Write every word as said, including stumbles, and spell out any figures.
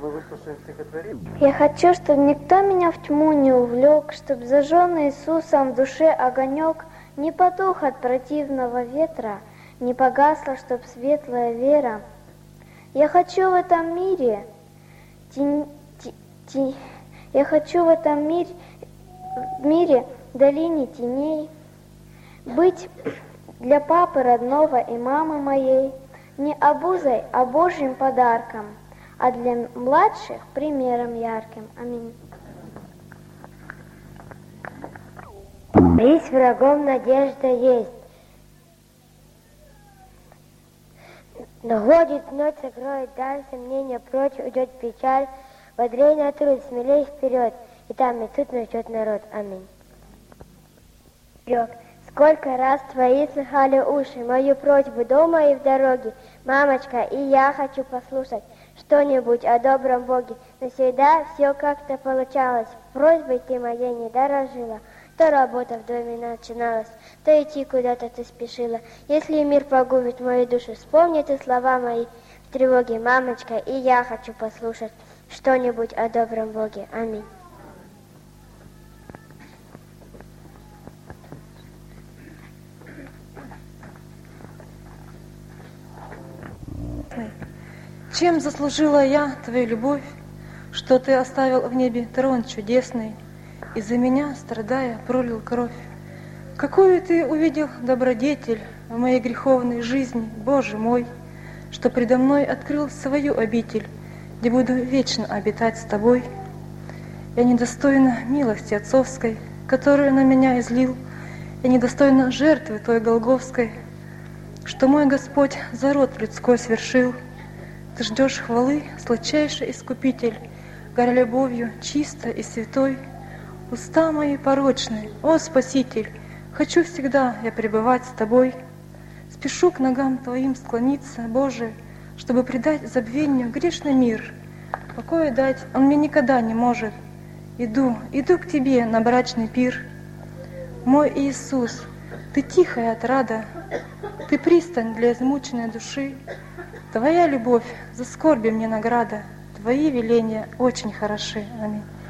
Мы выслушаем стихотворение. Я хочу, чтобы никто меня в тьму не увлек, чтоб зажженный Иисусом в душе огонек не потух от противного ветра, не погасла, чтоб светлая вера. Я хочу в этом мире, тень, тень, тень, я хочу в этом мире, в мире долине теней быть для папы родного и мамы моей не обузой, а Божьим подарком, а для младших примером ярким. Аминь. Есть врагом надежда есть. Но ходит ночь, сокроет даль, сомнения прочь, уйдет печаль, бодрей на труд, смелей вперед, и там и тут ждет народ. Аминь. Сколько раз твои слыхали уши мою просьбу дома и в дороге, мамочка, и я хочу послушать что-нибудь о добром Боге. Навсегда все как-то получалось, просьбой ты моей не дорожила. То работа в доме начиналась, то идти куда-то ты спешила. Если мир погубит мою душу, вспомни ты слова мои в тревоге, мамочка, и я хочу послушать что-нибудь о добром Боге. Аминь. Чем заслужила я твою любовь, что ты оставил в небе трон чудесный, и за меня, страдая, пролил кровь? Какую ты увидел добродетель в моей греховной жизни, Боже мой, что предо мной открыл свою обитель, где буду вечно обитать с тобой. Я недостойна милости отцовской, которую на меня излил, я недостойна жертвы той голгофской, что мой Господь за род людской свершил. Ты ждешь хвалы, сладчайший искупитель, горя любовью чистой и святой. Уста мои порочные, о Спаситель, хочу всегда я пребывать с тобой. Спешу к ногам твоим склониться, Боже, чтобы предать забвению грешный мир. Покоя дать он мне никогда не может. Иду, иду к тебе на брачный пир. Мой Иисус, ты тихая отрада, ты пристань для измученной души. Твоя любовь за скорби мне награда, твои веления очень хороши. Аминь.